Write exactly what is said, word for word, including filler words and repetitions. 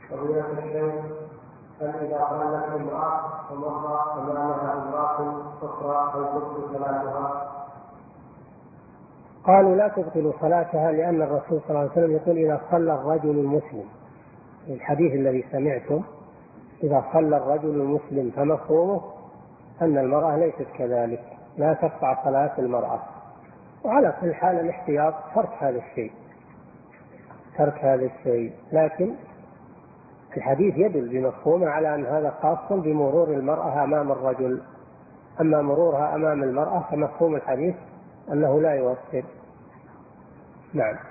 فضيلة الشيخ، هل إذا صلت امرأة ومر أمامها امرأة أخرى هل تبطل صلاتها؟ قالوا لا تبطل صلاتها، لأن الرسول صلى الله عليه وسلم يقول إذا صلى الرجل المسلم، الحديث الذي سمعتم إذا صلى الرجل المسلم، فمفهومه أن المرأة ليست كذلك، لا تقطع صلاة المرأة. وعلى كل حال الاحتياط ترك هذا الشيء ترك هذا الشيء لكن الحديث يدل بمفهومه على أن هذا خاص بمرور المرأة أمام الرجل، أما مرورها أمام المرأة فمفهوم الحديث أنه لا يؤثر. نعم.